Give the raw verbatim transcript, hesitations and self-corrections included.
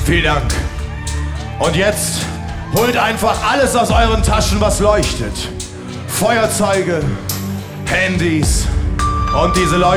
Vielen Dank. Und jetzt holt einfach alles aus euren Taschen, was leuchtet. Feuerzeuge, Handys und diese Leute.